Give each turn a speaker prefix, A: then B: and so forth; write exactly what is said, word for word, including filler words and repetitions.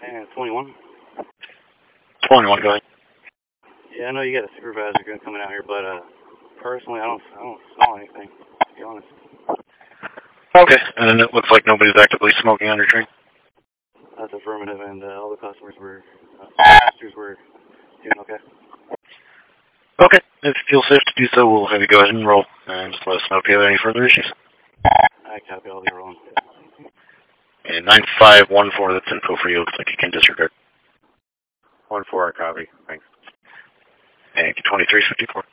A: And twenty-one.
B: twenty-one, go ahead.
A: Yeah, I know you got a supervisor coming out here, but uh, personally, I don't, I don't smell anything, to be honest.
B: Okay, and it looks like nobody's actively smoking on your train?
A: That's affirmative, and uh, all the customers were, uh, passengers were doing okay.
B: Okay, if you feel safe to do so, we'll have you go ahead and roll, and just let us know if you have any further issues.
A: I copy all the rolling.
B: And nine five one four, that's info for you. Looks like you can disregard.
C: one four, I copy. Thanks.
B: And twenty-three fifty-four.